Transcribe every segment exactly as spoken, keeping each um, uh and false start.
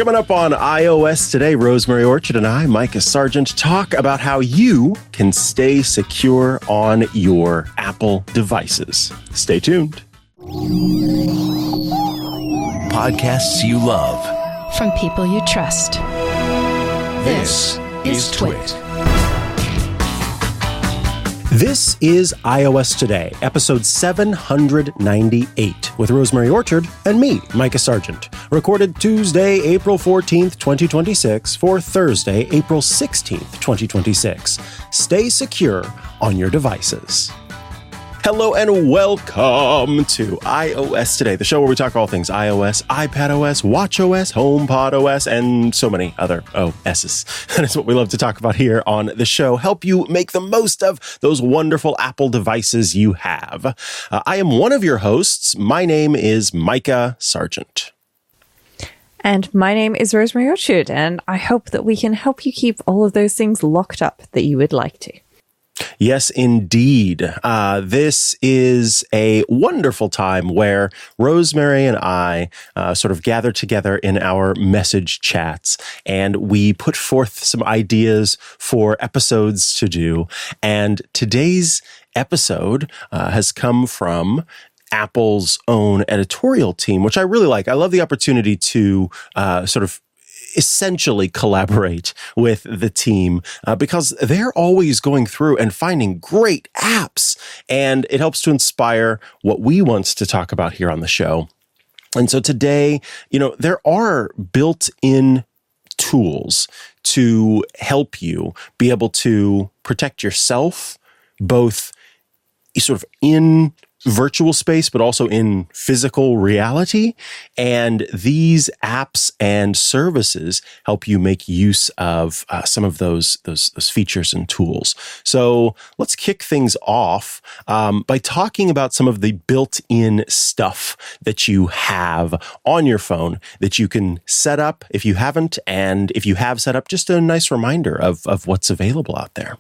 Coming up on iOS Today, Rosemary Orchard and I, Micah Sargent, talk about how you can stay secure on your Apple devices. Stay tuned. Podcasts you love. From people you trust. This is Twit. This is iOS Today, episode seven hundred ninety-eight, with Rosemary Orchard and me, Micah Sargent. Recorded Tuesday, April fourteenth, twenty twenty-six, for Thursday, April sixteenth, twenty twenty-six. Stay secure on your devices. Hello and welcome to iOS Today, the show where we talk all things iOS, iPadOS, watchOS, HomePodOS, and so many other O Ss. That is what we love to talk about here on the show. Help you make the most of those wonderful Apple devices you have. Uh, I am one of your hosts. My name is Micah Sargent. And my name is Rosemary Orchard, and I hope that we can help you keep all of those things locked up that you would like to. Yes, indeed. Uh, this is a wonderful time where Rosemary and I uh, sort of gather together in our message chats, and we put forth some ideas for episodes to do. And today's episode uh, has come from Apple's own editorial team, which I really like. I love the opportunity to uh, sort of essentially collaborate with the team uh, because they're always going through and finding great apps, and it helps to inspire what we want to talk about here on the show. And so today, you know, there are built-in tools to help you be able to protect yourself, both sort of in virtual space, but also in physical reality. And these apps and services help you make use of uh, some of those, those, those features and tools. So let's kick things off um, by talking about some of the built-in stuff that you have on your phone that you can set up if you haven't. And if you have set up, just a nice reminder of, of what's available out there.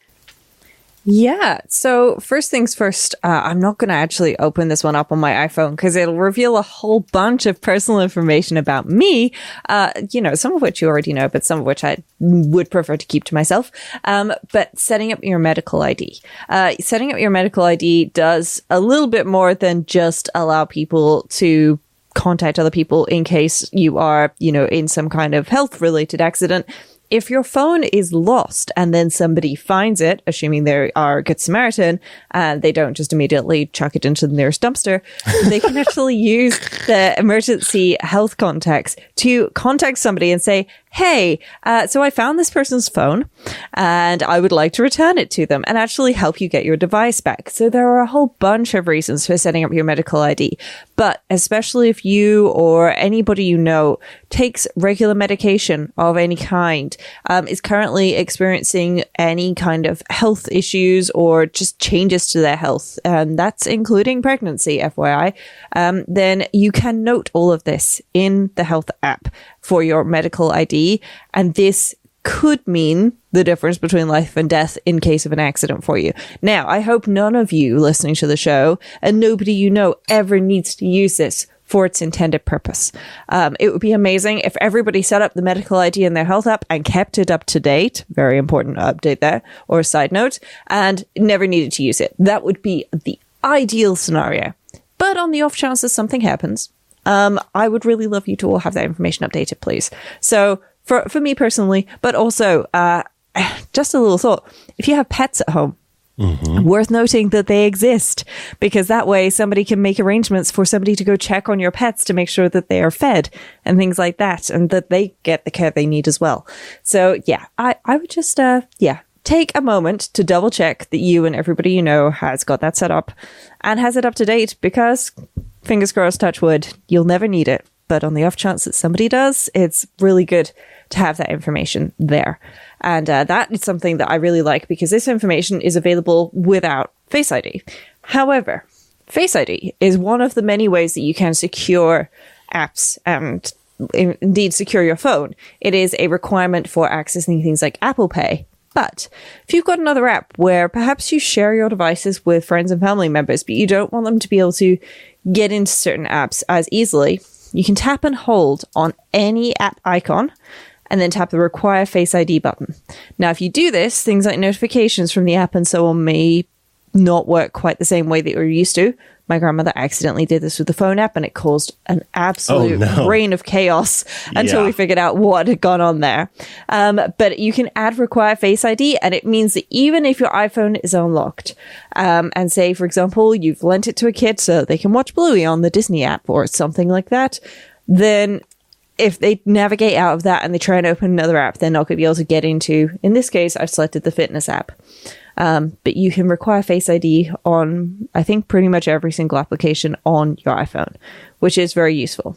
Yeah. So first things first, uh, I'm not going to actually open this one up on my iPhone because it'll reveal a whole bunch of personal information about me, uh, you know, some of which you already know, but some of which I would prefer to keep to myself. Um, but setting up your medical I D. Uh, setting up your medical I D does a little bit more than just allow people to contact other people in case you are, you know, in some kind of health-related accident. If your phone is lost and then somebody finds it, assuming they are a good Samaritan, and they don't just immediately chuck it into the nearest dumpster, they can actually use the emergency health contacts to contact somebody and say, hey, uh, so I found this person's phone and I would like to return it to them, and actually help you get your device back. So there are a whole bunch of reasons for setting up your medical I D. But especially if you or anybody you know takes regular medication of any kind, um, is currently experiencing any kind of health issues or just changes to their health, and that's including pregnancy, F Y I, um, then you can note all of this in the health app for your medical I D. And this could mean the difference between life and death in case of an accident for you. Now, I hope none of you listening to the show and nobody you know ever needs to use this for its intended purpose. Um, it would be amazing if everybody set up the medical I D in their health app and kept it up to date. Very important update there, or a side note, and never needed to use it. That would be the ideal scenario. But on the off chance that something happens, um, I would really love you to all have that information updated, please. So for, for me personally, but also, uh, just a little thought, if you have pets at home, Mm-hmm. worth noting that they exist, because that way somebody can make arrangements for somebody to go check on your pets to make sure that they are fed and things like that, and that they get the care they need as well. So yeah, I, I would just, uh, yeah, take a moment to double check that you and everybody you know has got that set up and has it up to date, because fingers crossed, touch wood, you'll never need it. But on the off chance that somebody does, it's really good to have that information there. And uh, that is something that I really like, because this information is available without Face I D. However, Face I D is one of the many ways that you can secure apps and in- indeed secure your phone. It is a requirement for accessing things like Apple Pay. But if you've got another app where perhaps you share your devices with friends and family members, but you don't want them to be able to get into certain apps as easily, you can tap and hold on any app icon and then tap the Require Face I D button. Now, if you do this, things like notifications from the app and so on may not work quite the same way that you're used to. My grandmother accidentally did this with the phone app and it caused an absolute oh, no. reign of chaos until yeah. we figured out what had gone on there. Um, but you can add Require Face I D and it means that even if your iPhone is unlocked um, and say, for example, you've lent it to a kid so they can watch Bluey on the Disney app or something like that, then if they navigate out of that and they try and open another app, they're not going to be able to get into, in this case, I've selected the fitness app. Um, but you can require Face I D on, I think, pretty much every single application on your iPhone, which is very useful.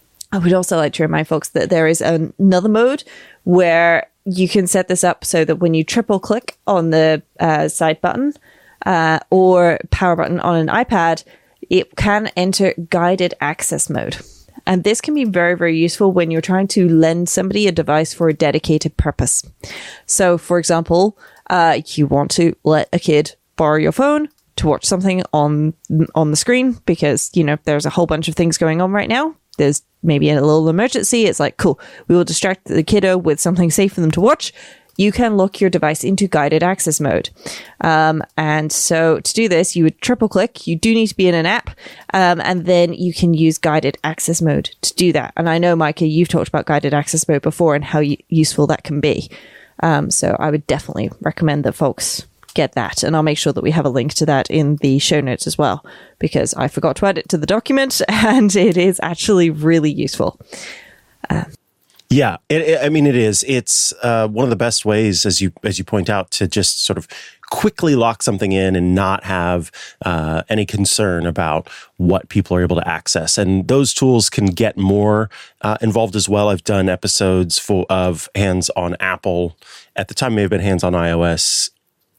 I would also like to remind folks that there is an- another mode where you can set this up so that when you triple click on the uh, side button uh, or power button on an iPad, it can enter guided access mode. And this can be very, very useful when you're trying to lend somebody a device for a dedicated purpose. So, for example, uh, you want to let a kid borrow your phone to watch something on on the screen because, you know, there's a whole bunch of things going on right now. There's maybe a little emergency. It's like, cool, we will distract the kiddo with something safe for them to watch. You can lock your device into guided access mode. Um, and so to do this, you would triple click. You do need to be in an app. Um, and then you can use guided access mode to do that. And I know, Micah, you've talked about guided access mode before and how y- useful that can be. Um, so I would definitely recommend that folks get that. And I'll make sure that we have a link to that in the show notes as well, because I forgot to add it to the document and it is actually really useful. Um, Yeah, it, it, I mean, it is. It's uh, one of the best ways, as you as you point out, to just sort of quickly lock something in and not have uh, any concern about what people are able to access. And those tools can get more uh, involved as well. I've done episodes for of Hands on Apple. At the time, it may have been Hands on iOS.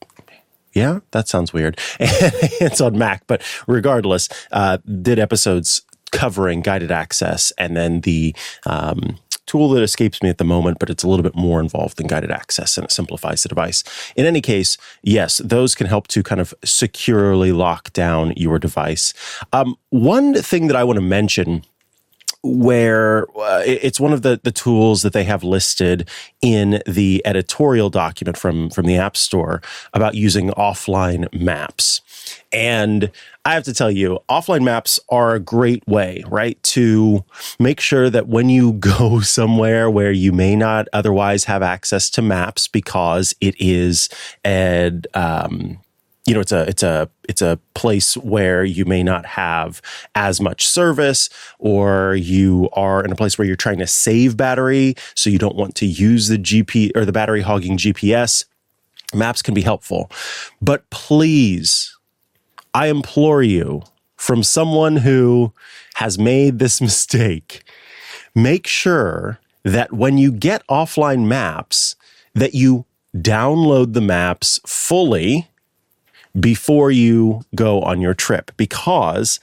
Yeah, that sounds weird. Hands on Mac, but regardless, uh, did episodes covering guided access and then the um, tool that escapes me at the moment, but it's a little bit more involved than guided access and it simplifies the device. In any case, yes, those can help to kind of securely lock down your device. Um, one thing that I want to mention where uh, it's one of the, the tools that they have listed in the editorial document from, from the App Store about using offline maps. And I have to tell you, offline maps are a great way, right, to make sure that when you go somewhere where you may not otherwise have access to maps because it is an, um, you know, it's a it's a it's a place where you may not have as much service, or you are in a place where you're trying to save battery, so you don't want to use the G P or the battery hogging G P S. Maps can be helpful, but please, I implore you, from someone who has made this mistake, make sure that when you get offline maps, that you download the maps fully before you go on your trip. Because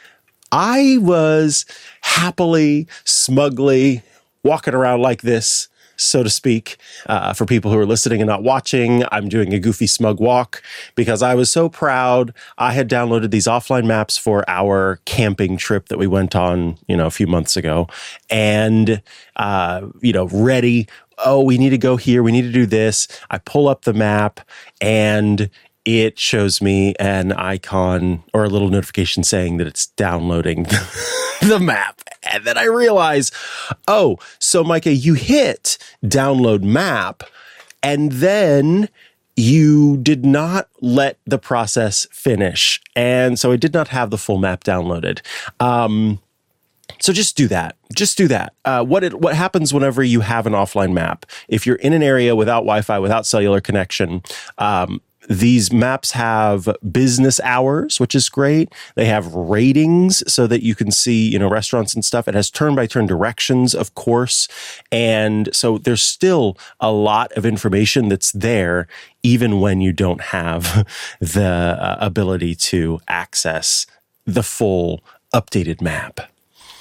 I was happily, smugly walking around like this, so to speak. Uh, for people who are listening and not watching, I'm doing a goofy smug walk because I was so proud. I had downloaded these offline maps for our camping trip that we went on, you know, a few months ago, and, uh, you know, ready. Oh, we need to go here. We need to do this. I pull up the map and it shows me an icon or a little notification saying that it's downloading the map. And then I realize, oh, so Micah, you hit download map and then you did not let the process finish. And so I did not have the full map downloaded. Um, so just do that. Just do that. Uh, what it, what happens whenever you have an offline map? If you're in an area without Wi-Fi, without cellular connection, um, these maps have business hours, which is great. They have ratings so that you can see, you know, restaurants and stuff. It has turn-by-turn directions, of course. And so there's still a lot of information that's there, even when you don't have the uh, ability to access the full updated map.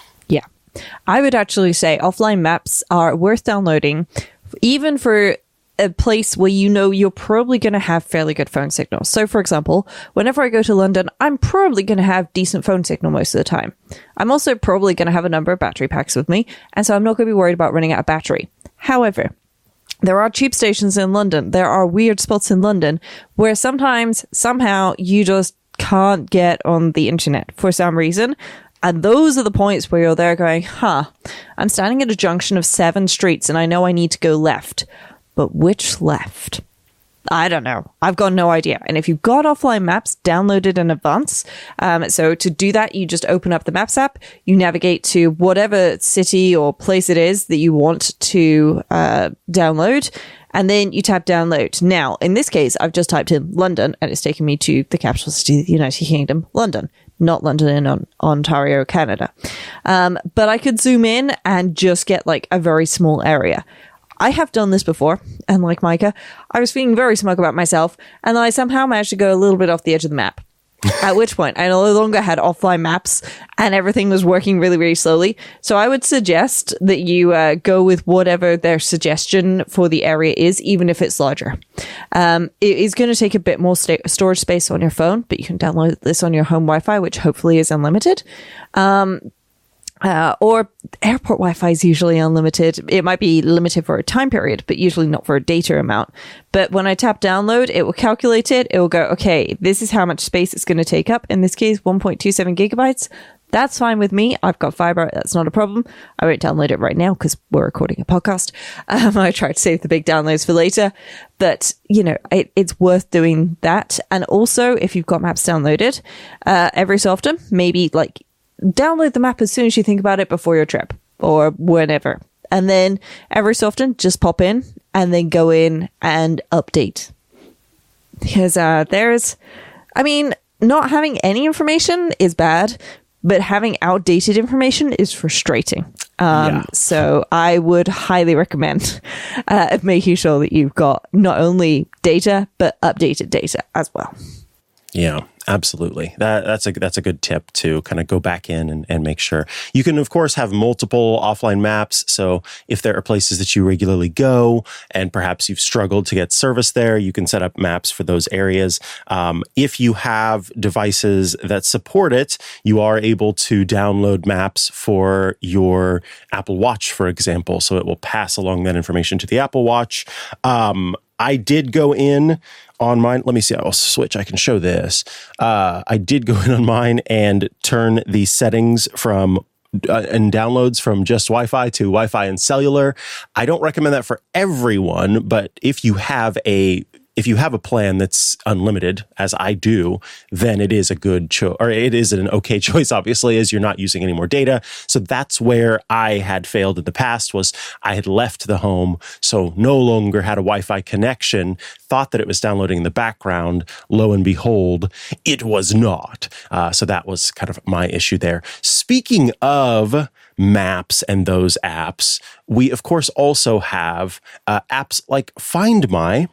Yeah. I would actually say offline maps are worth downloading, even for a place where you know you're probably going to have fairly good phone signal. So, for example, whenever I go to London, I'm probably going to have decent phone signal most of the time. I'm also probably going to have a number of battery packs with me, and so I'm not going to be worried about running out of battery. However, there are tube stations in London. There are weird spots in London where sometimes, somehow, you just can't get on the internet for some reason. And those are the points where you're there going, huh, I'm standing at a junction of seven streets and I know I need to go left. But which left? I don't know. I've got no idea. And if you've got offline maps downloaded in advance, um, so to do that, you just open up the Maps app, you navigate to whatever city or place it is that you want to uh, download, and then you tap download. Now, in this case, I've just typed in London, and it's taken me to the capital city of the United Kingdom, London, not London in on- Ontario, Canada. Um, but I could zoom in and just get like a very small area. I have done this before, and like Micah, I was feeling very smug about myself, and then I somehow managed to go a little bit off the edge of the map. At which point, I no longer had offline maps, and everything was working really, really slowly. So I would suggest that you uh, go with whatever their suggestion for the area is, even if it's larger. Um, it is going to take a bit more sta- storage space on your phone, but you can download this on your home Wi-Fi, which hopefully is unlimited. Um, Uh, or airport Wi-Fi is usually unlimited. It might be limited for a time period, but usually not for a data amount. But when I tap download, it will calculate it. It will go, okay, this is how much space it's going to take up. In this case, one point two seven gigabytes. That's fine with me. I've got fiber. That's not a problem. I won't download it right now because we're recording a podcast. Um, I try to save the big downloads for later. But, you know, it, it's worth doing that. And also, if you've got maps downloaded, uh, every so often, maybe like download the map as soon as you think about it before your trip or whenever. And then every so often, just pop in and then go in and update. Because uh, there's, I mean, not having any information is bad, but having outdated information is frustrating. Um, yeah. So I would highly recommend uh, making sure that you've got not only data, but updated data as well. Yeah, absolutely. That that's a that's a good tip to kind of go back in and, and make sure. You can, of course, have multiple offline maps. So if there are places that you regularly go and perhaps you've struggled to get service there, you can set up maps for those areas. Um, if you have devices that support it, you are able to download maps for your Apple Watch, for example. So it will pass along that information to the Apple Watch. Um, I did go in on mine. Let me see. I'll switch. I can show this. Uh, I did go in on mine and turn the settings from uh, and downloads from just Wi-Fi to Wi-Fi and cellular. I don't recommend that for everyone, but if you have a If you have a plan that's unlimited, as I do, then it is a good choice, or it is an okay choice, obviously, as you're not using any more data. So that's where I had failed in the past, was I had left the home, so no longer had a Wi-Fi connection, thought that it was downloading in the background. Lo and behold, it was not. Uh, so that was kind of my issue there. Speaking of maps and those apps, we, of course, also have uh, apps like Find My,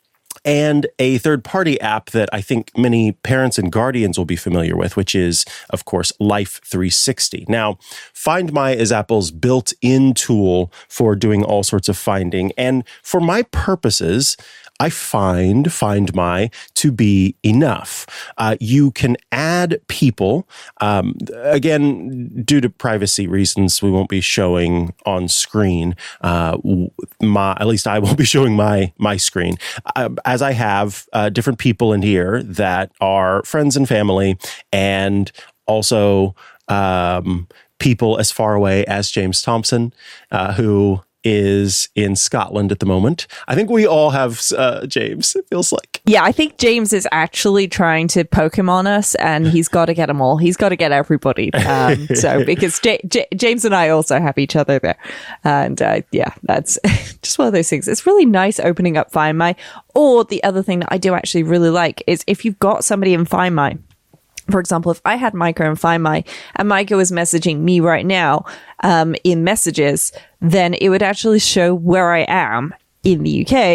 and a third-party app that I think many parents and guardians will be familiar with, which is, of course, Life three sixty. Now, Find My is Apple's built-in tool for doing all sorts of finding. And for my purposes, I find Find My to be enough. Uh, you can add people. Um, again, due to privacy reasons, we won't be showing on screen. Uh, my, at least I won't be showing my my screen. Uh, as I have uh, different people in here that are friends and family, and also um, people as far away as James Thompson, uh, who is in Scotland at the moment. I think we all have uh, James, it feels like. Yeah, I think James is actually trying to Pokemon us, and he's got to get them all. He's got to get everybody. Um, so, because J- J- James and I also have each other there. And uh, yeah, that's just one of those things. It's really nice opening up Find My. Or the other thing that I do actually really like is if you've got somebody in Find My. For example, if I had Micah and Find My, and Micah was messaging me right now um, in messages, then it would actually show where I am in the U K,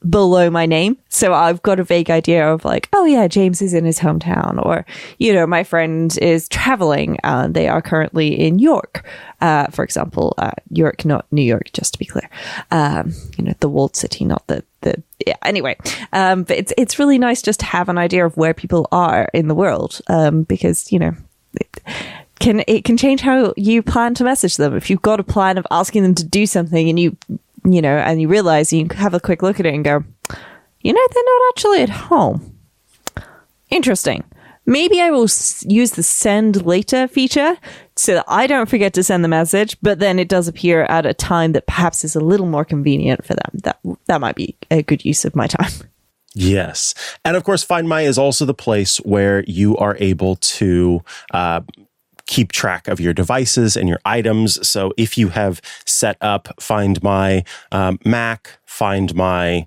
below my name. So I've got a vague idea of like, oh yeah, James is in his hometown, or, you know, my friend is traveling and they are currently in York, uh, for example, uh, York, not New York, just to be clear. Um, you know, the walled city, not the, the, yeah, anyway. Um, but it's, it's really nice just to have an idea of where people are in the world. Um, because, you know, it can, it can change how you plan to message them. If you've got a plan of asking them to do something and you, you know, and you realize you can have a quick look at it and go, you know, they're not actually at home. Interesting. Maybe I will s- use the send later feature so that I don't forget to send the message, but then it does appear at a time that perhaps is a little more convenient for them. That that might be a good use of my time. Yes. And of course, Find My is also the place where you are able to uh, keep track of your devices and your items. So if you have set up Find My um, Mac, Find My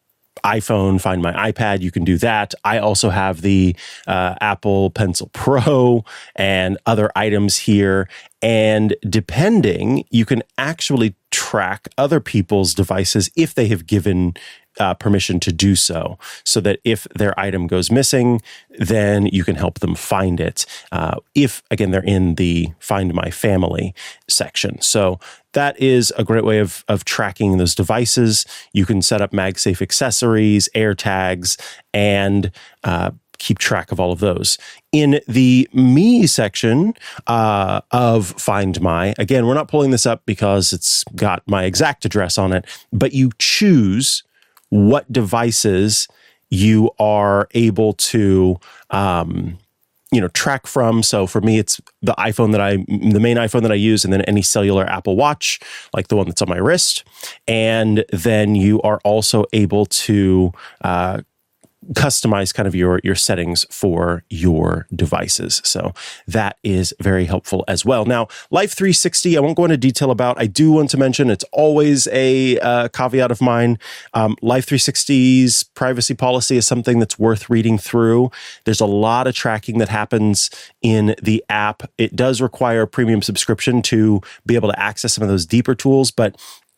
iPhone, Find My iPad, you can do that. I also have the uh, Apple Pencil Pro and other items here. And depending, you can actually track other people's devices if they have given uh, permission to do so, so that if their item goes missing, then you can help them find it. Uh, if, again, they're in the Find My Family section. So that is a great way of, of tracking those devices. You can set up MagSafe accessories, AirTags, and uh, keep track of all of those. In the Me section uh, of Find My, again, we're not pulling this up because it's got my exact address on it, but you choose what devices you are able to um, you know, track from. So for me, it's the iPhone that I, the main iPhone that I use, and then any cellular Apple Watch, like the one that's on my wrist. And then you are also able to uh, customize kind of your, your settings for your devices. So that is very helpful as well. Now, Life three sixty, I won't go into detail about. I do want to mention, it's always a uh, caveat of mine. Um, Life three sixty's privacy policy is something that's worth reading through. There's a lot of tracking that happens in the app. It does require a premium subscription to be able to access some of those deeper tools, but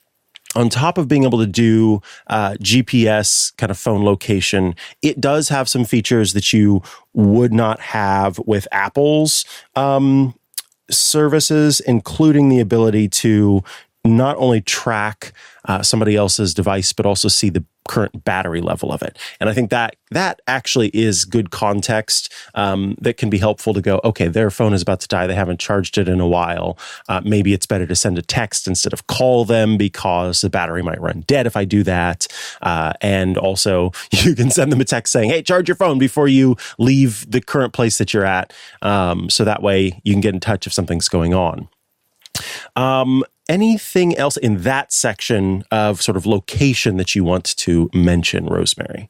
on top of being able to do uh, G P S kind of phone location, it does have some features that you would not have with Apple's um, services, including the ability to not only track uh, somebody else's device, but also see the current battery level of it. And I think that that actually is good context um, that can be helpful to go, okay, their phone is about to die. They haven't charged it in a while. Uh, maybe it's better to send a text instead of call them because the battery might run dead if I do that. Uh, and also you can send them a text saying, hey, charge your phone before you leave the current place that you're at. Um, so that way you can get in touch if something's going on. Um, anything else in that section of sort of location that you want to mention, Rosemary?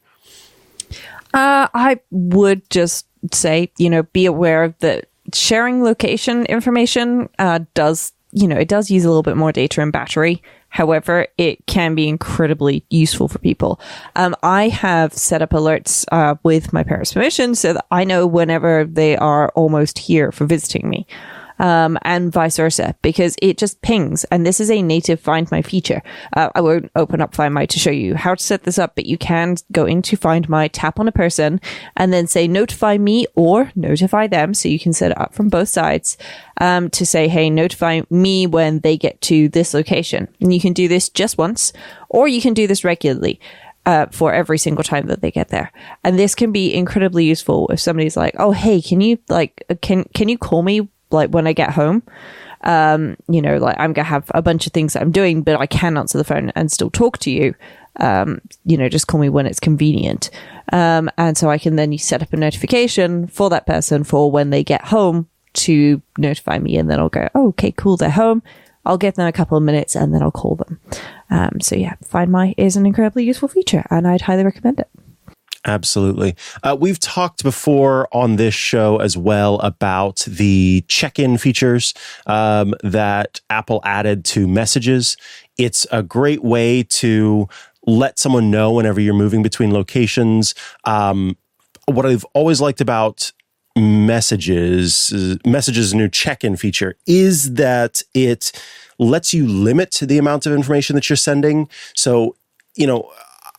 Uh, I would just say, you know, be aware that sharing location information uh, does, you know, it does use a little bit more data and battery. However, it can be incredibly useful for people. Um, I have set up alerts uh, with my parents' permission so that I know whenever they are almost here for visiting me. Um, and vice versa, because it just pings. And this is a native Find My feature. Uh, I won't open up Find My to show you how to set this up, but you can go into Find My, tap on a person, and then say notify me or notify them. So you can set it up from both sides um, to say, hey, notify me when they get to this location. And you can do this just once, or you can do this regularly. Uh, for every single time that they get there. And this can be incredibly useful if somebody's like, oh, hey, can you like, can, can you call me like when I get home? Um, you know, like I'm going to have a bunch of things that I'm doing, but I can answer the phone and still talk to you. Um, you know, just call me when it's convenient. Um, and so I can then set up a notification for that person for when they get home to notify me. And then I'll go, oh, okay, cool. They're home. I'll give them a couple of minutes and then I'll call them. Um, so yeah, Find My is an incredibly useful feature and I'd highly recommend it. Absolutely. Uh, we've talked before on this show as well about the check-in features um, that Apple added to Messages. It's a great way to let someone know whenever you're moving between locations. Um, what I've always liked about Messages, Messages' new check-in feature is that it lets you limit the amount of information that you're sending. So, you know,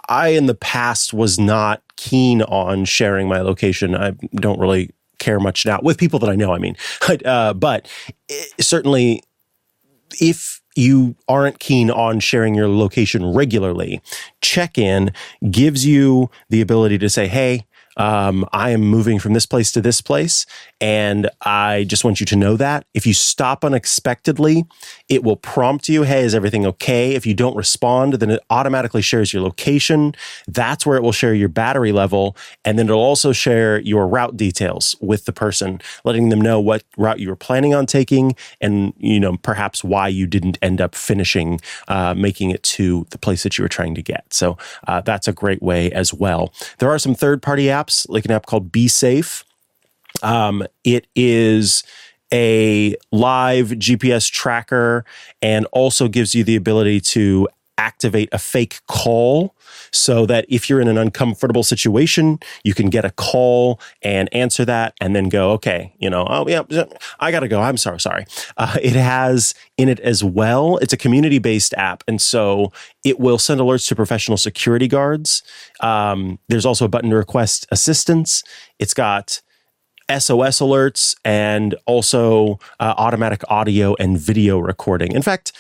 I in the past was not keen on sharing my location. I don't really care much now with people that I know, I mean. Uh, but certainly if you aren't keen on sharing your location regularly, Check-in gives you the ability to say, hey, Um, I am moving from this place to this place, and I just want you to know that. If you stop unexpectedly, it will prompt you, hey, is everything okay? If you don't respond, then it automatically shares your location. That's where it will share your battery level, and then it'll also share your route details with the person, letting them know what route you were planning on taking, and you know perhaps why you didn't end up finishing uh, making it to the place that you were trying to get. So uh, that's a great way as well. There are some third-party apps, like an app called BeSafe. Um, it is a live G P S tracker and also gives you the ability to activate a fake call so that if you're in an uncomfortable situation, you can get a call and answer that and then go, okay, you know, oh yeah, I got to go. I'm sorry, sorry. Uh, it has in it as well. It's a community-based app. And so it will send alerts to professional security guards. Um, there's also a button to request assistance. It's got S O S alerts and also uh, automatic audio and video recording. In fact,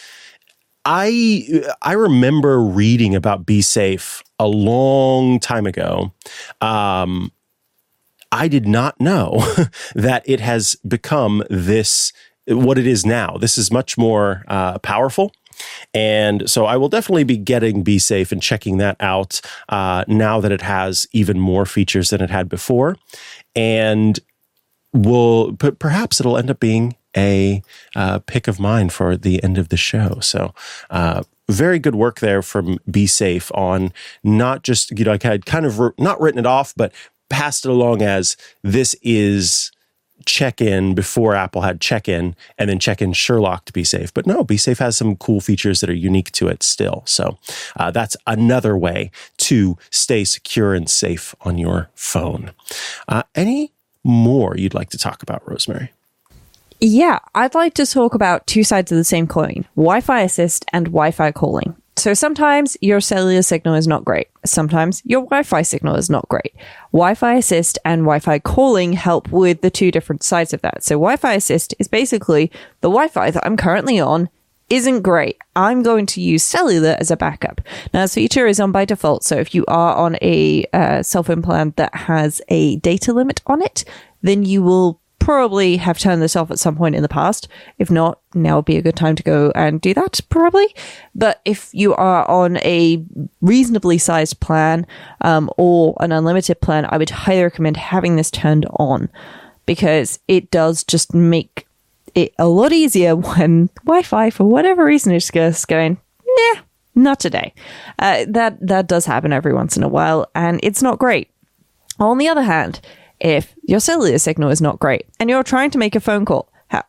I I remember reading about BeSafe a long time ago. Um, I did not know that it has become this, what it is now. This is much more uh, powerful. And so I will definitely be getting BeSafe and checking that out uh, now that it has even more features than it had before. And will but perhaps it'll end up being a uh, pick of mine for the end of the show. So uh, very good work there from BeSafe on not just, you know, I had kind of re- not written it off, but passed it along as this is Check-in before Apple had Check-in, and then Check-in Sherlocked BeSafe. But no, BeSafe has some cool features that are unique to it still. So uh, that's another way to stay secure and safe on your phone. Uh, any more you'd like to talk about, Rosemary? Yeah, I'd like to talk about two sides of the same coin, Wi-Fi assist and Wi-Fi calling. So sometimes your cellular signal is not great. Sometimes your Wi-Fi signal is not great. Wi-Fi assist and Wi-Fi calling help with the two different sides of that. So Wi-Fi assist is basically the Wi-Fi that I'm currently on isn't great. I'm going to use cellular as a backup. Now, this feature is on by default. So if you are on a uh, cell phone plan that has a data limit on it, then you will probably have turned this off at some point in the past. If not, now would be a good time to go and do that, probably. But if you are on a reasonably sized plan um, or an unlimited plan, I would highly recommend having this turned on, because it does just make it a lot easier when Wi-Fi, for whatever reason, is just going, nah, not today. Uh, that, that does happen every once in a while, and it's not great. On the other hand, if your cellular signal is not great and you're trying to make a phone call, how,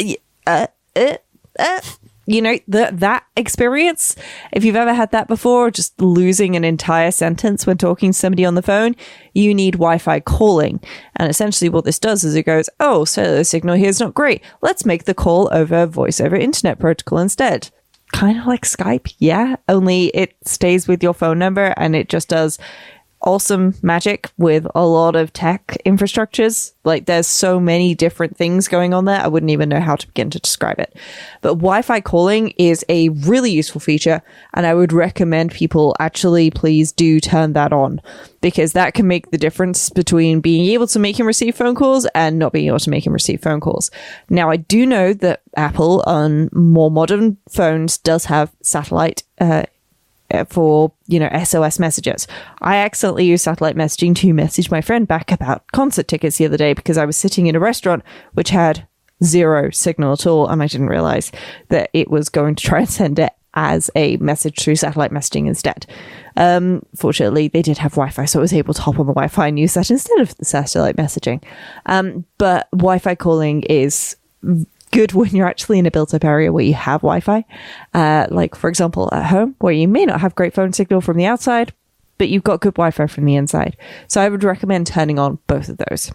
uh, uh, uh, you know, the, that experience, if you've ever had that before, just losing an entire sentence when talking to somebody on the phone, you need Wi-Fi calling. And essentially what this does is it goes, oh, cellular signal here is not great. Let's make the call over voice over internet protocol instead. Kind of like Skype, yeah, only it stays with your phone number and it just does awesome magic with a lot of tech infrastructures. Like, there's so many different things going on there, I wouldn't even know how to begin to describe it. But Wi-Fi calling is a really useful feature, and I would recommend people actually please do turn that on, because that can make the difference between being able to make and receive phone calls and not being able to make and receive phone calls. Now, I do know that Apple on more modern phones does have satellite uh for, you know, S O S messages. I accidentally used satellite messaging to message my friend back about concert tickets the other day because I was sitting in a restaurant which had zero signal at all, and I didn't realize that it was going to try and send it as a message through satellite messaging instead. Um, fortunately, they did have Wi-Fi, so I was able to hop on the Wi-Fi and use that instead of the satellite messaging. Um, but Wi-Fi calling is good when you're actually in a built-up area where you have Wi-Fi. Uh, like, for example, at home, where you may not have great phone signal from the outside, but you've got good Wi-Fi from the inside. So I would recommend turning on both of those.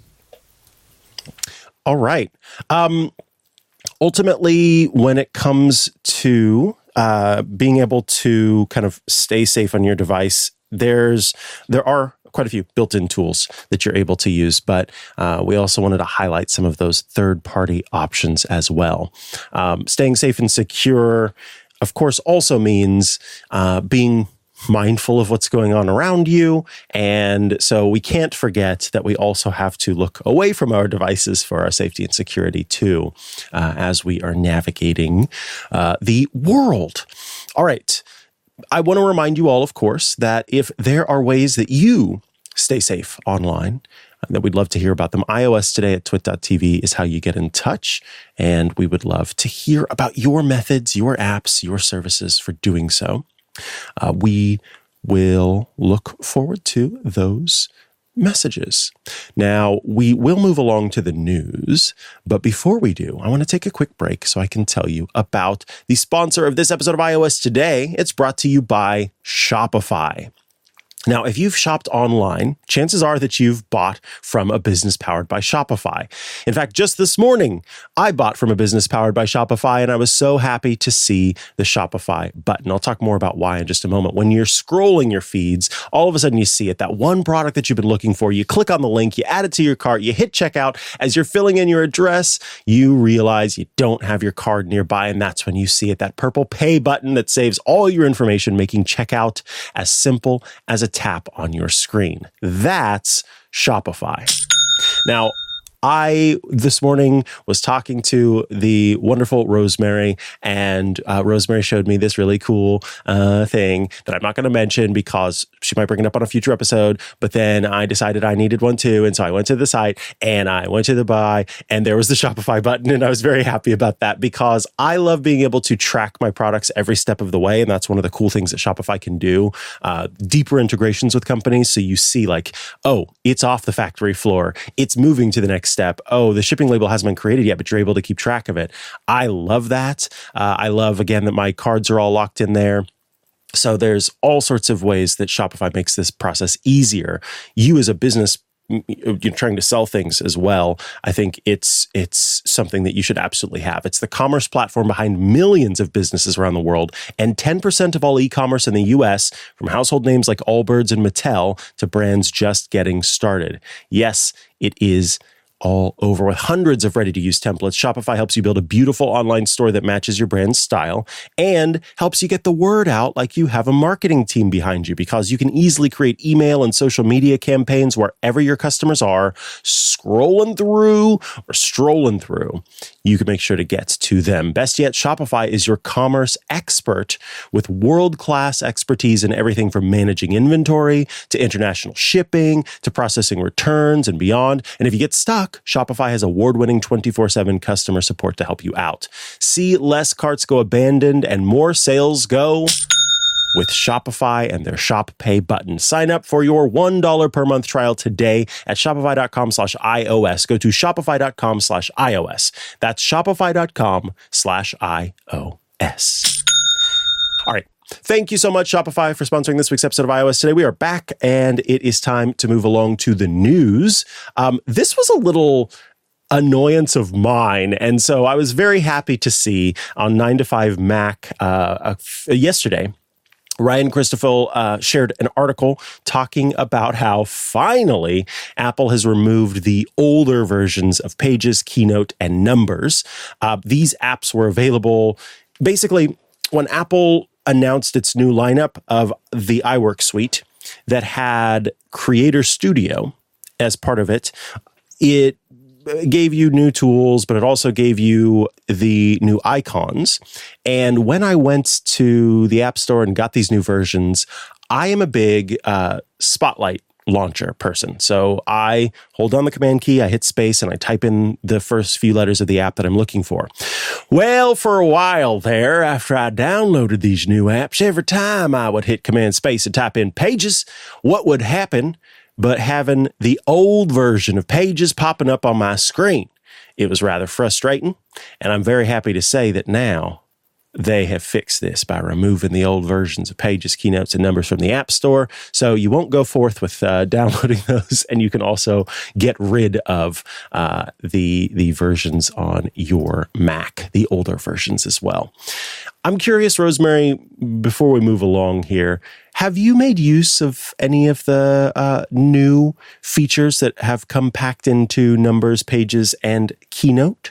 All right. Um, ultimately, when it comes to uh, being able to kind of stay safe on your device there's there are quite a few built-in tools that you're able to use, but uh, we also wanted to highlight some of those third-party options as well. Um, staying safe and secure, of course, also means uh, being mindful of what's going on around you. And so we can't forget that we also have to look away from our devices for our safety and security too, uh, as we are navigating uh, the world. All right. I want to remind you all, of course, that if there are ways that you stay safe online, that we'd love to hear about them. iOS Today at twit dot t v is how you get in touch, and we would love to hear about your methods, your apps, your services for doing so. Uh, we will look forward to those messages. Now, we will move along to the news, but before we do, I want to take a quick break so I can tell you about the sponsor of this episode of iOS Today. It's brought to you by Shopify. Now, if you've shopped online, chances are that you've bought from a business powered by Shopify. In fact, just this morning, I bought from a business powered by Shopify, and I was so happy to see the Shopify button. I'll talk more about why in just a moment. When you're scrolling your feeds, all of a sudden you see it, that one product that you've been looking for. You click on the link, you add it to your cart, you hit checkout. As you're filling in your address, you realize you don't have your card nearby, and that's when you see it, that purple pay button that saves all your information, making checkout as simple as a tap on your screen. That's Shopify. Now, I, this morning, was talking to the wonderful Rosemary, and uh, Rosemary showed me this really cool uh, thing that I'm not going to mention because she might bring it up on a future episode, but then I decided I needed one too, and so I went to the site, and I went to the buy, and there was the Shopify button, and I was very happy about that because I love being able to track my products every step of the way, and that's one of the cool things that Shopify can do. Uh, deeper integrations with companies, so you see like, oh, it's off the factory floor, it's moving to the next step. Oh, the shipping label hasn't been created yet, but you're able to keep track of it. I love that. Uh, I love, again, that my cards are all locked in there. So there's all sorts of ways that Shopify makes this process easier. You as a business, you're trying to sell things as well, I think it's it's something that you should absolutely have. It's the commerce platform behind millions of businesses around the world, and ten percent of all e-commerce in the U S, from household names like Allbirds and Mattel to brands just getting started. Yes, it is all over with hundreds of ready-to-use templates. Shopify helps you build a beautiful online store that matches your brand's style and helps you get the word out like you have a marketing team behind you, because you can easily create email and social media campaigns wherever your customers are, scrolling through or strolling through. You can make sure to get to them. Best yet, Shopify is your commerce expert with world-class expertise in everything from managing inventory to international shipping to processing returns and beyond. And if you get stuck, Shopify has award-winning twenty-four seven customer support to help you out. See less carts go abandoned and more sales go with Shopify and their Shop Pay button. Sign up for your one dollar per month trial today at shopify.com slash iOS. Go to shopify.com slash iOS. That's shopify.com slash iOS. All right. Thank you so much, Shopify, for sponsoring this week's episode of iOS Today. We are back, and it is time to move along to the news. Um, this was a little annoyance of mine, and so I was very happy to see on nine to five Mac uh, uh, yesterday, Ryan Christoffel uh, shared an article talking about how finally Apple has removed the older versions of Pages, Keynote, and Numbers. Uh, these apps were available basically when Apple announced its new lineup of the iWork suite that had Creator Studio as part of it. It gave you new tools, but it also gave you the new icons. And when I went to the App Store and got these new versions, I am a big uh, Spotlight launcher person. So I hold down the command key, I hit space, and I type in the first few letters of the app that I'm looking for. Well, for a while there, after I downloaded these new apps, every time I would hit command space and type in Pages, what would happen but having the old version of Pages popping up on my screen? It was rather frustrating, and I'm very happy to say that now they have fixed this by removing the old versions of Pages, Keynotes, and Numbers from the App Store. So you won't go forth with uh, downloading those, and you can also get rid of uh, the, the versions on your Mac, the older versions as well. I'm curious, Rosemary, before we move along here, have you made use of any of the uh, new features that have come packed into Numbers, Pages, and Keynote?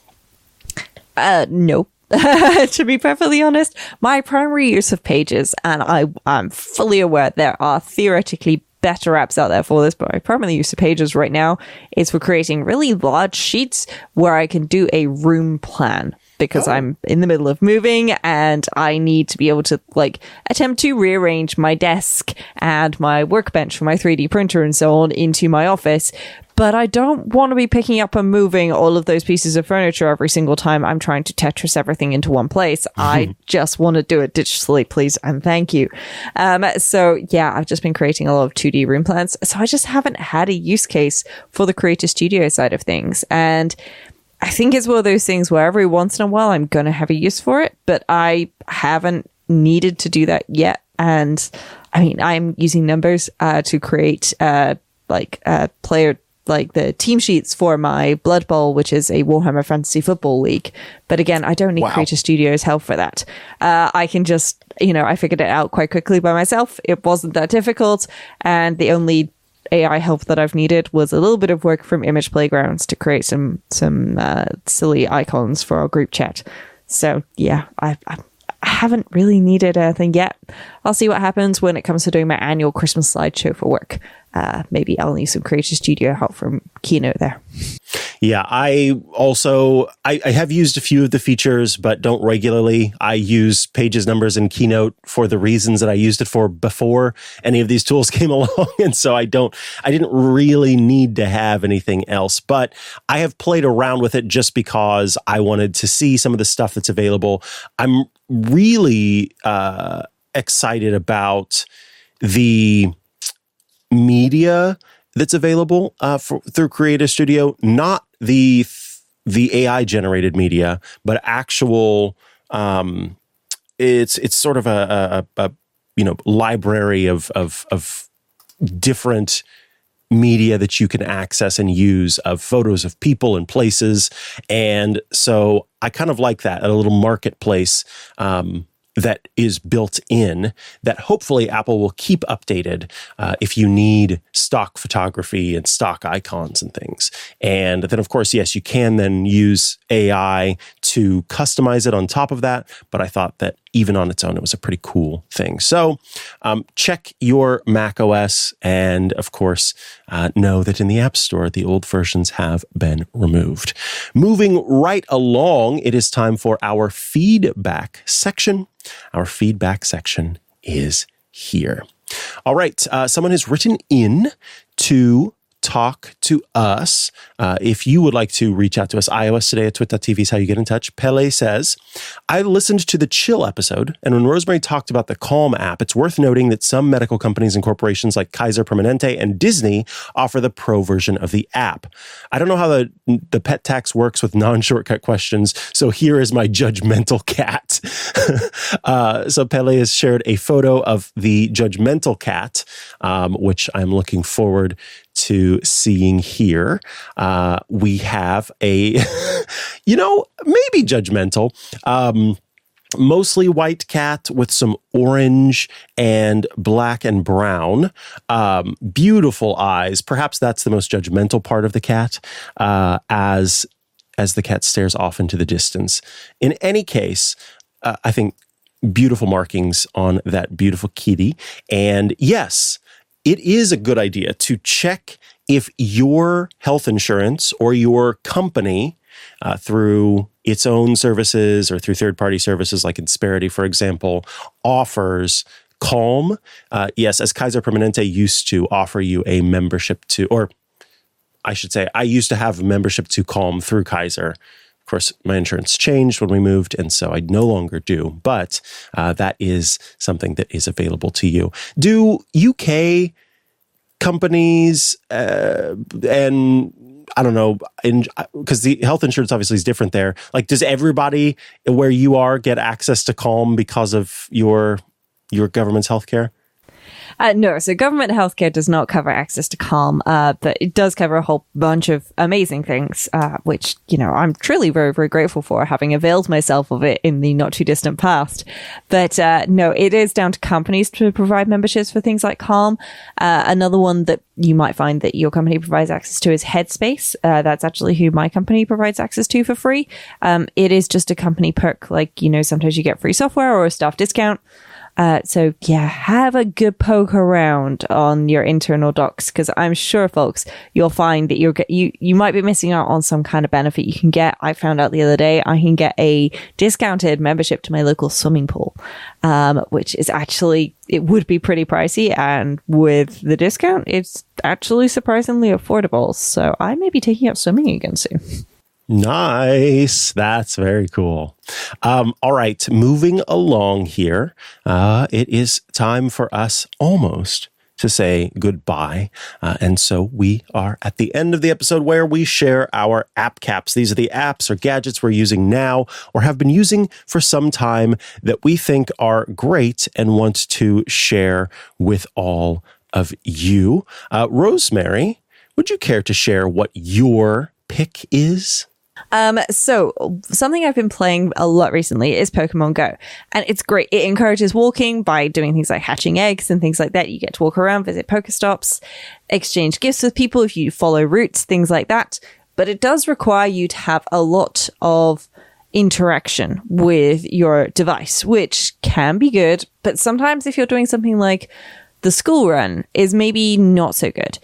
Uh, nope. To be perfectly honest, my primary use of Pages, and I, I'm fully aware there are theoretically better apps out there for this, but my primary use of Pages right now is for creating really large sheets where I can do a room plan. Because oh. I'm in the middle of moving and I need to be able to like attempt to rearrange my desk and my workbench for my three D printer and so on into my office. But I don't want to be picking up and moving all of those pieces of furniture every single time I'm trying to Tetris everything into one place. I just want to do it digitally, please, and thank you. Um, so yeah, I've just been creating a lot of two D room plans. So I just haven't had a use case for the Creator Studio side of things. And I think it's one of those things where every once in a while I'm going to have a use for it, but I haven't needed to do that yet. And I mean, I'm using Numbers uh, to create uh, like uh, player, like the team sheets for my Blood Bowl, which is a Warhammer Fantasy Football League. But again, I don't need wow. Creator Studio's help for that. Uh, I can just, you know, I figured it out quite quickly by myself. It wasn't that difficult. And the only A I help that I've needed was a little bit of work from Image Playgrounds to create some some uh, silly icons for our group chat. So yeah, I, I I haven't really needed anything yet. I'll see what happens when it comes to doing my annual Christmas slideshow for work. Uh, maybe I'll need some Creator Studio help from Keynote there. Yeah, I also, I, I have used a few of the features, but don't regularly. I use Pages, Numbers, and Keynote for the reasons that I used it for before any of these tools came along. And so I don't, I didn't really need to have anything else, but I have played around with it just because I wanted to see some of the stuff that's available. I'm really uh, excited about the media that's available uh, for, through Creator Studio, not the the A I generated media, but actual. Um, it's it's sort of a, a, a you know library of of of different media that you can access and use of photos of people and places, and so I kind of like that, a little marketplace. Um, that is built in that hopefully Apple will keep updated uh, if you need stock photography and stock icons and things. And then, of course, yes, you can then use A I to customize it on top of that. But I thought that even on its own, it was a pretty cool thing. So um, check your Mac O S and, of course, uh, know that in the App Store, the old versions have been removed. Moving right along, it is time for our feedback section. Our feedback section is here. All right. Uh, someone has written in to talk to us. Uh, if you would like to reach out to us, iOS Today at twit dot t v is how you get in touch. Pele says, I listened to the Chill episode, and when Rosemary talked about the Calm app, it's worth noting that some medical companies and corporations like Kaiser Permanente and Disney offer the pro version of the app. I don't know how the, the pet tax works with non-shortcut questions, so here is my judgmental cat. uh, so Pele has shared a photo of the judgmental cat, um, which I'm looking forward to seeing here. Uh, we have a, you know, maybe judgmental, um, mostly white cat with some orange and black and brown, um, beautiful eyes. Perhaps that's the most judgmental part of the cat, uh, as, as the cat stares off into the distance. In any case, uh, I think beautiful markings on that beautiful kitty. And yes, it is a good idea to check if your health insurance or your company, uh, through its own services or through third-party services like Insperity, for example, offers Calm. Uh, yes, as Kaiser Permanente used to offer you a membership to, or I should say, I used to have a membership to Calm through Kaiser. Of course, my insurance changed when we moved, and so I no longer do. But uh, that is something that is available to you. Do U K companies uh, and I don't know, because the health insurance obviously is different there. Like, does everybody where you are get access to Calm because of your your government's healthcare? Uh, no, so government healthcare does not cover access to Calm, uh, but it does cover a whole bunch of amazing things, uh, which, you know, I'm truly very, very grateful for, having availed myself of it in the not too distant past. But uh, no, it is down to companies to provide memberships for things like Calm. Uh, another one that you might find that your company provides access to is Headspace. Uh, that's actually who my company provides access to for free. Um, it is just a company perk, like, you know, sometimes you get free software or a staff discount. Uh, so yeah, have a good poke around on your internal docs, because I'm sure, folks, you'll find that you're you you might be missing out on some kind of benefit you can get. I found out the other day I can get a discounted membership to my local swimming pool, um, which is actually, it would be pretty pricey, and with the discount, it's actually surprisingly affordable. So I may be taking up swimming again soon. Nice. That's very cool. Um, all right. Moving along here. Uh, it is time for us almost to say goodbye. Uh, and so we are at the end of the episode where we share our app caps. These are the apps or gadgets we're using now or have been using for some time that we think are great and want to share with all of you. Uh, Rosemary, would you care to share what your pick is? Um, so something I've been playing a lot recently is Pokemon Go, and it's great. It encourages walking by doing things like hatching eggs and things like that. You get to walk around, visit Pokestops, exchange gifts with people if you follow routes, things like that. But it does require you to have a lot of interaction with your device, which can be good. But sometimes if you're doing something like the school run is maybe not so good.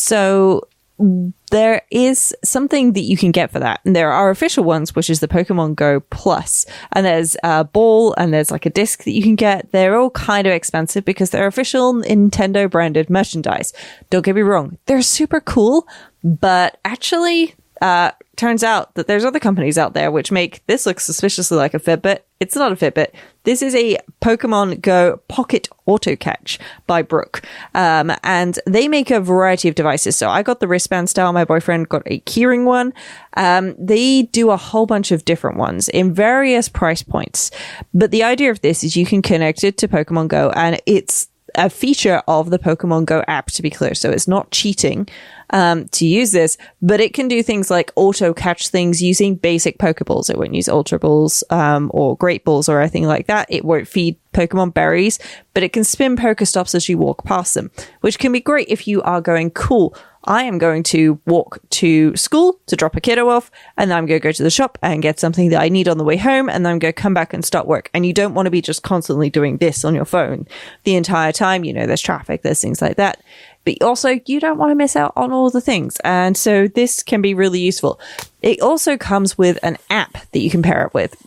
So there is something that you can get for that. And there are official ones, which is the Pokemon Go Plus. And there's a ball and there's like a disc that you can get. They're all kind of expensive because they're official Nintendo branded merchandise. Don't get me wrong. They're super cool, but actually, uh, turns out that there's other companies out there which make this look suspiciously like a Fitbit. It's not a Fitbit. This is a Pokemon Go Pocket Auto Catch by Brook. Um, and they make a variety of devices. So I got the wristband style. My boyfriend got a keyring one. Um, they do a whole bunch of different ones in various price points. But the idea of this is you can connect it to Pokemon Go, and it's a feature of the Pokemon Go app, to be clear. So it's not cheating um, to use this, but it can do things like auto catch things using basic Pokeballs. It won't use Ultra Balls um, or Great Balls or anything like that. It won't feed Pokemon berries, but it can spin Pokestops as you walk past them, which can be great if you are going, cool, I am going to walk to school to drop a kiddo off, and then I'm going to go to the shop and get something that I need on the way home, and then I'm going to come back and start work. And you don't want to be just constantly doing this on your phone the entire time. You know, there's traffic, there's things like that. But also, you don't want to miss out on all the things. And so this can be really useful. It also comes with an app that you can pair it with.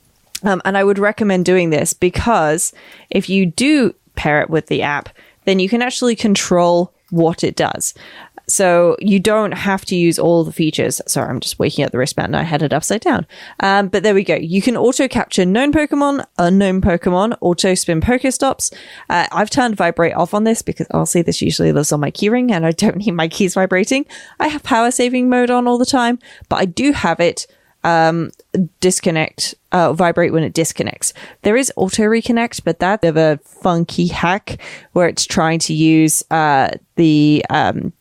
Um, and I would recommend doing this because if you do pair it with the app, then you can actually control what it does. So you don't have to use all the features. Sorry, I'm just waking up the wristband and I had it upside down. Um, but there we go. You can auto capture known Pokemon, unknown Pokemon, auto spin Pokestops. Uh, I've turned vibrate off on this because honestly, this usually lives on my keyring and I don't need my keys vibrating. I have power saving mode on all the time, but I do have it um, disconnect, uh, vibrate when it disconnects. There is auto reconnect, but that's a bit of a funky hack where it's trying to use uh, the um,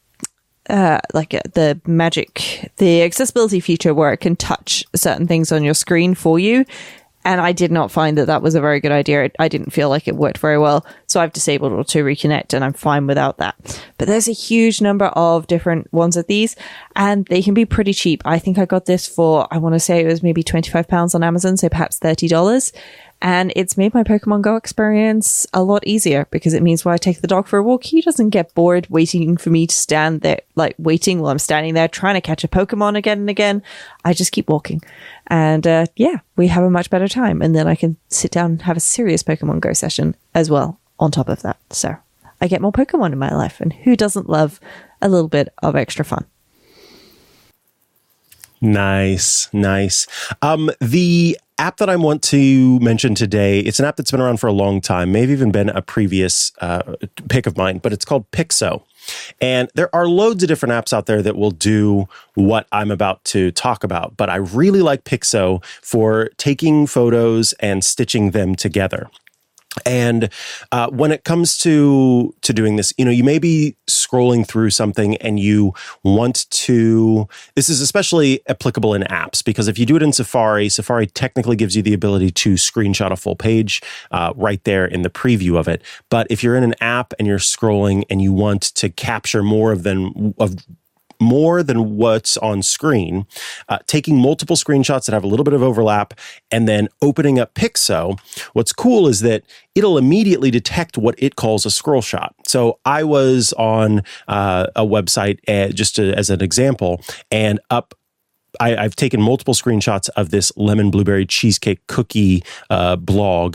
Uh, like uh, the magic, the accessibility feature where it can touch certain things on your screen for you. And I did not find that that was a very good idea. I didn't feel like it worked very well. So I've disabled auto reconnect and I'm fine without that. But there's a huge number of different ones of these and they can be pretty cheap. I think I got this for, I want to say it was maybe twenty-five pounds on Amazon. So perhaps thirty dollars. And it's made my Pokemon Go experience a lot easier because it means when I take the dog for a walk, he doesn't get bored waiting for me to stand there, like waiting while I'm standing there trying to catch a Pokemon again and again. I just keep walking. And uh, yeah, we have a much better time. And then I can sit down and have a serious Pokemon Go session as well on top of that. So I get more Pokemon in my life. And who doesn't love a little bit of extra fun? Nice, nice. Um, the app that I want to mention today, it's an app that's been around for a long time, maybe even been a previous uh, pick of mine, but it's called Pixo. And there are loads of different apps out there that will do what I'm about to talk about, but I really like Pixo for taking photos and stitching them together. And uh, when it comes to to doing this, you know, you may be scrolling through something and you want to, this is especially applicable in apps, because if you do it in Safari, Safari technically gives you the ability to screenshot a full page uh, right there in the preview of it. But if you're in an app and you're scrolling and you want to capture more of than of more than what's on screen, uh, taking multiple screenshots that have a little bit of overlap and then opening up Pixo, what's cool is that it'll immediately detect what it calls a scroll shot. So I was on uh, a website, uh, just to, as an example, and up I, I've taken multiple screenshots of this lemon blueberry cheesecake cookie uh, blog,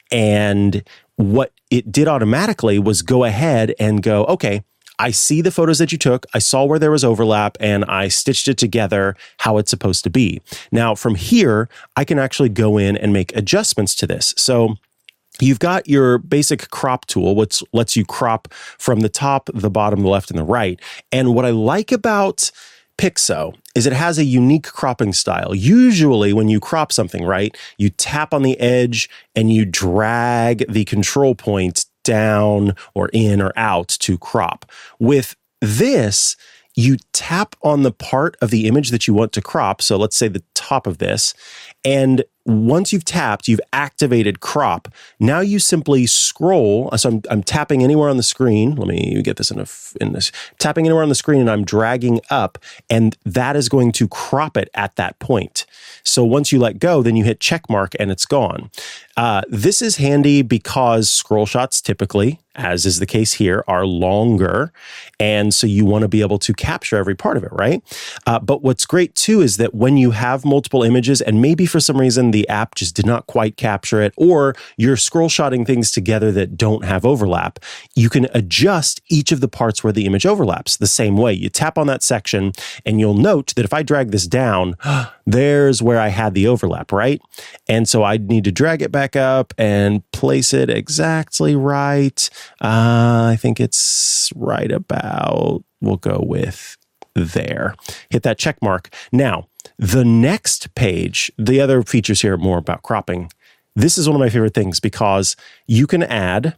and what it did automatically was go ahead and go, okay, I see the photos that you took. I saw where there was overlap and I stitched it together how it's supposed to be. Now, from here, I can actually go in and make adjustments to this. So you've got your basic crop tool, which lets you crop from the top, the bottom, the left, and the right. And what I like about Pixo is it has a unique cropping style. Usually when you crop something, right, you tap on the edge and you drag the control point down or in or out to crop. With this, you tap on the part of the image that you want to crop. So let's say the top of this. And once you've tapped, you've activated crop. Now you simply scroll. So I'm, I'm tapping anywhere on the screen. Let me get this in, a, in this. Tapping anywhere on the screen and I'm dragging up, and that is going to crop it at that point. So once you let go, then you hit check mark and it's gone. Uh, this is handy because scroll shots typically, as is the case here, are longer. And so you want to be able to capture every part of it, right? Uh, but what's great too is that when you have multiple images and maybe for some reason the app just did not quite capture it, or you're scroll shotting things together that don't have overlap, you can adjust each of the parts where the image overlaps the same way. You tap on that section and you'll note that if I drag this down, there's where I had the overlap, right? And so I need to drag it back up and place it exactly right. Uh, I think it's right about, we'll go with there. Hit that check mark. Now, the next page, the other features here are more about cropping. This is one of my favorite things because you can add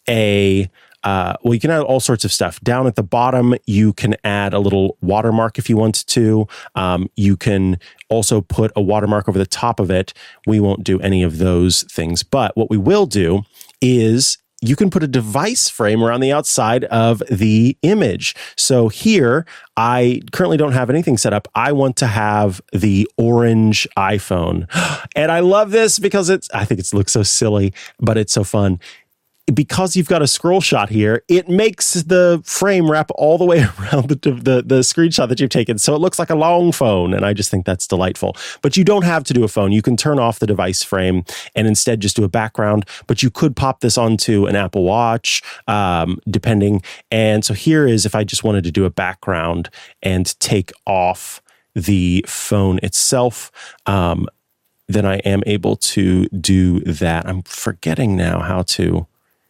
a Uh, well, you can add all sorts of stuff. Down at the bottom, you can add a little watermark if you want to. Um, you can also put a watermark over the top of it. We won't do any of those things. But what we will do is you can put a device frame around the outside of the image. So here, I currently don't have anything set up. I want to have the orange iPhone. And I love this because it's, I think it looks so silly, but it's so fun. Because you've got a scroll shot here, it makes the frame wrap all the way around the, the, the screenshot that you've taken. So it looks like a long phone. And I just think that's delightful. But you don't have to do a phone. You can turn off the device frame and instead just do a background. But you could pop this onto an Apple Watch, um, depending. And so here is if I just wanted to do a background and take off the phone itself, um, then I am able to do that. I'm forgetting now how to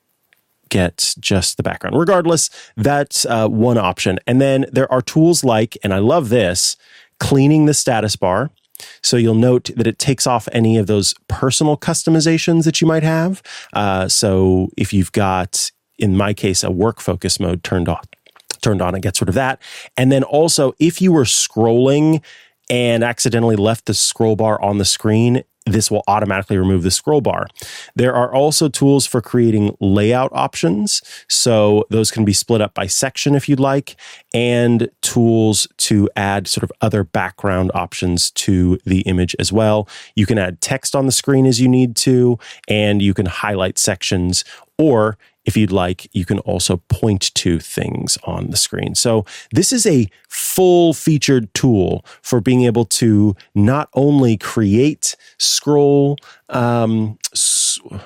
get just the background. Regardless, that's uh, one option. And then there are tools like, and I love this, cleaning the status bar. So you'll note that it takes off any of those personal customizations that you might have. Uh, so if you've got, in my case, a work focus mode turned on, turned on, it gets rid of that. And then also, if you were scrolling and accidentally left the scroll bar on the screen, this will automatically remove the scroll bar. There are also tools for creating layout options. So those can be split up by section if you'd like, and tools to add sort of other background options to the image as well. You can add text on the screen as you need to, and you can highlight sections, or if you'd like, you can also point to things on the screen. So this is a full-featured tool for being able to not only create scroll um, s-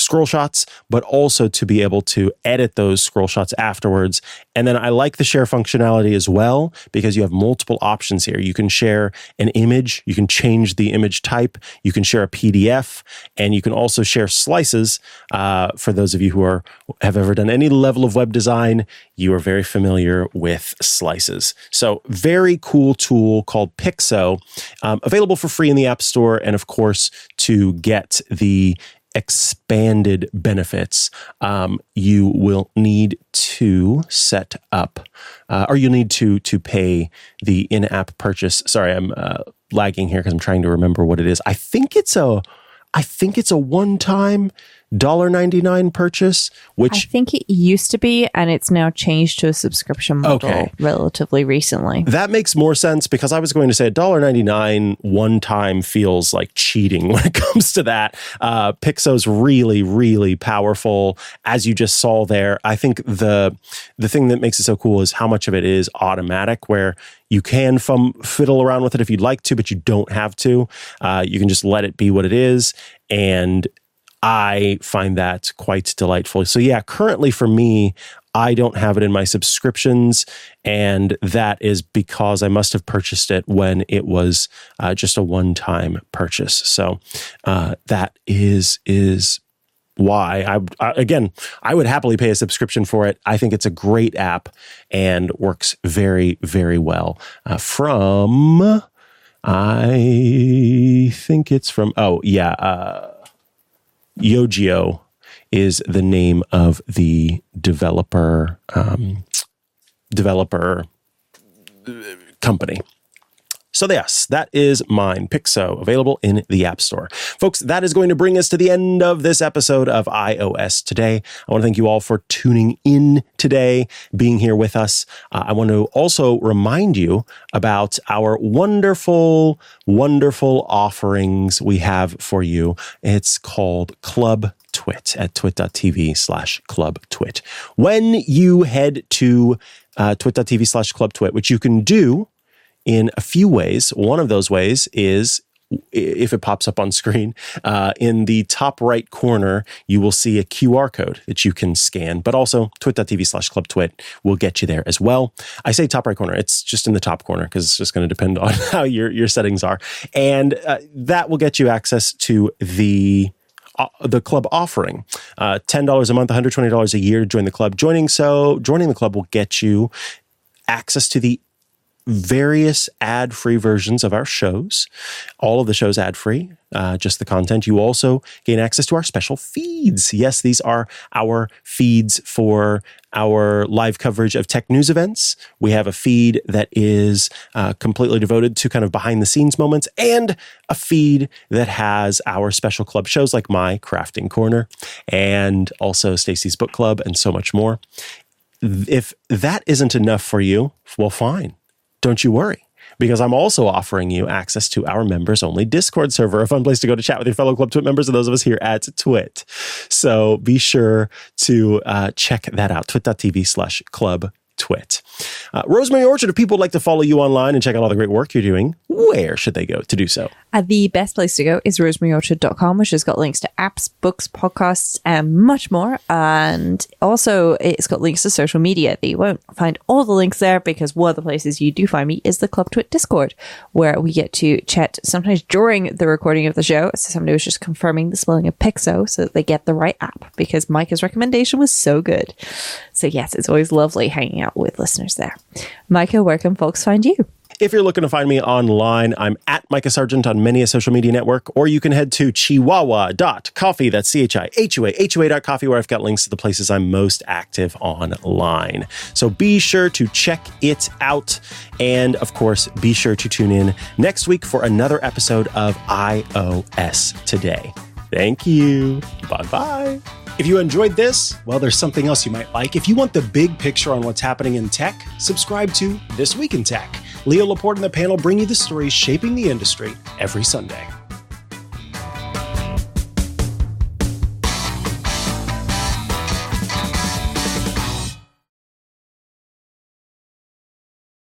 scroll shots, but also to be able to edit those scroll shots afterwards. And then I like the share functionality as well, because you have multiple options here. You can share an image, you can change the image type, you can share a P D F, and you can also share slices. Uh, for those of you who are have ever done any level of web design, you are very familiar with slices. So very cool tool called Pixo, um, available for free in the App Store. And of course, to get the expanded benefits, um, you will need to set up, uh, or you need to to pay the in-app purchase. Sorry, I'm uh, lagging here because I'm trying to remember what it is. I think it's a, I think it's a one-time one dollar ninety-nine purchase, which I think it used to be, and it's now changed to a subscription model okay. relatively recently. That makes more sense, because I was going to say one dollar ninety-nine one time feels like cheating when it comes to that. Uh, Pixo's really, really powerful, as you just saw there. I think the the thing that makes it so cool is how much of it is automatic, where you can fum, fiddle around with it if you'd like to, but you don't have to. Uh, you can just let it be what it is, and I find that quite delightful. So yeah, currently for me, I don't have it in my subscriptions, and that is because I must have purchased it when it was uh, just a one-time purchase. So uh, that is is why I, I again I would happily pay a subscription for it. I think it's a great app and works very, very well. Uh, from I think it's from oh yeah. Uh, Yogio is the name of the developer um, developer company. So yes, that is mine, Pixo, available in the App Store. Folks, that is going to bring us to the end of this episode of iOS Today. I want to thank you all for tuning in today, being here with us. Uh, I want to also remind you about our wonderful, wonderful offerings we have for you. It's called Club Twit at twit.tv slash club twit. When you head to uh, twit.tv slash club twit, which you can do in a few ways. One of those ways is, if it pops up on screen, uh, in the top right corner, you will see a Q R code that you can scan, but also twit.tv slash club twit will get you there as well. I say top right corner. It's just in the top corner because it's just going to depend on how your, your settings are. And uh, that will get you access to the Uh, the club offering. Uh, ten dollars a month, one hundred twenty dollars a year to join the club. Joining so joining the club will get you access to the various ad-free versions of our shows. All of the shows ad-free, uh, just the content. You also gain access to our special feeds. Yes, these are our feeds for our live coverage of tech news events. We have a feed that is uh, completely devoted to kind of behind-the-scenes moments, and a feed that has our special club shows like my Crafting Corner, and also Stacey's Book Club, and so much more. If that isn't enough for you, well, fine. Don't you worry, because I'm also offering you access to our members-only Discord server, a fun place to go to chat with your fellow Club Twit members and those of us here at Twit. So be sure to uh, check that out, twit.tv slash club twit. Uh, Rosemary Orchard, if people would like to follow you online and check out all the great work you're doing, where should they go to do so? Uh, the best place to go is rosemary orchard dot com, which has got links to apps, books, podcasts, and much more. And also, it's got links to social media. You won't find all the links there, because one of the places you do find me is the Club Twit Discord, where we get to chat sometimes during the recording of the show. So somebody was just confirming the spelling of Pixo so that they get the right app, because Micah's recommendation was so good. So yes, it's always lovely hanging out with listeners there. Micah, where can folks find you? If you're looking to find me online, I'm at Micah Sargent on many a social media network, or you can head to chihuahua dot coffee. That's C H I H U A, H U A dot coffee, where I've got links to the places I'm most active online. So be sure to check it out. And of course, be sure to tune in next week for another episode of iOS Today. Thank you. Bye-bye. If you enjoyed this, well, there's something else you might like. If you want the big picture on what's happening in tech, subscribe to This Week in Tech. Leo Laporte and the panel bring you the stories shaping the industry every Sunday.